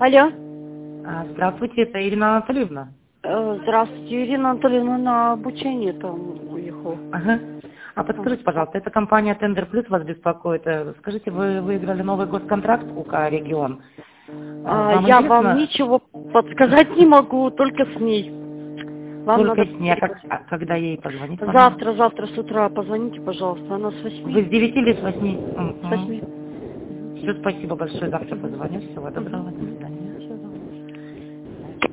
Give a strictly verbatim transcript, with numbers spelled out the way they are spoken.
Алло. А, Здравствуйте, это Ирина Анатольевна. Э, Здравствуйте, Ирина Анатольевна на обучение там уехала. Ага. А подскажите, пожалуйста, это компания Тендер Плюс вас беспокоит. Э, Скажите, вы выиграли новый госконтракт УК «Регион»? А, А, Вам я интересно? вам ничего подсказать не могу, только с ней. Вам Только надо с ней. А как- а когда ей позвонить можно? завтра, завтра с утра позвоните, пожалуйста. Она с Вы восьми. с девяти или с восьми? С восьми. Все, спасибо большое. Завтра позвоню. Всего доброго. До свидания.